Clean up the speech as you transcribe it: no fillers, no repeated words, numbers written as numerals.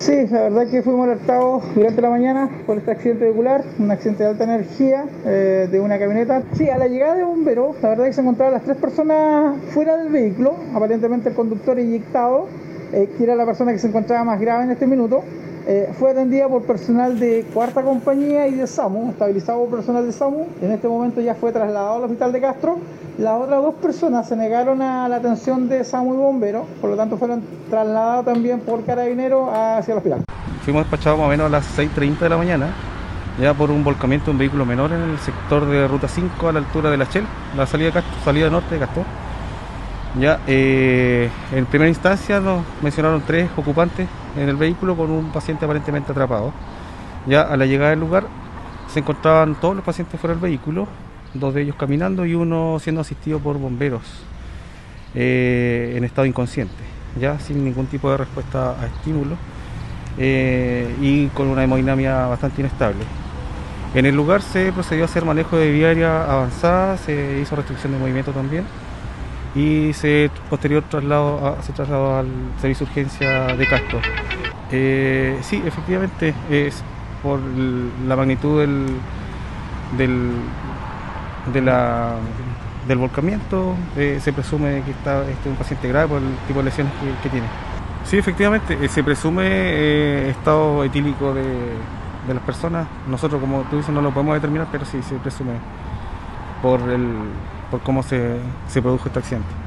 Sí, la verdad que fuimos alertados durante la mañana por este accidente vehicular, un accidente de alta energía de una camioneta. Sí, a la llegada de bomberos, la verdad que se encontraban las 3 personas fuera del vehículo, aparentemente el conductor inyectado, que era la persona que se encontraba más grave en este minuto. Fue atendida por personal de cuarta compañía y de SAMU, estabilizado por personal de SAMU. En este momento ya fue trasladado al hospital de Castro. Las otras 2 personas se negaron a la atención de SAMU y bomberos, por lo tanto fueron trasladados también por carabineros hacia el hospital. Fuimos despachados más o menos a las 6:30 de la mañana, ya por un volcamiento de un vehículo menor en el sector de Ruta 5 a la altura de la Shell, la salida de Castro, salida norte de Castro. Ya, en primera instancia nos mencionaron 3 ocupantes en el vehículo con un paciente aparentemente atrapado. Ya a la llegada del lugar se encontraban todos los pacientes fuera del vehículo, 2 de ellos caminando y uno siendo asistido por bomberos en estado inconsciente, ya sin ningún tipo de respuesta a estímulo y con una hemodinamia bastante inestable. En el lugar se procedió a hacer manejo de viaria avanzada, se hizo restricción de movimiento también y posterior se trasladó al servicio de urgencia de Castro. Sí, efectivamente, es por la magnitud del volcamiento, se presume que está un paciente grave por el tipo de lesiones que tiene. Sí, efectivamente, se presume estado etílico de las personas. Nosotros, como tú dices, no lo podemos determinar, pero sí se presume por cómo se produjo este accidente.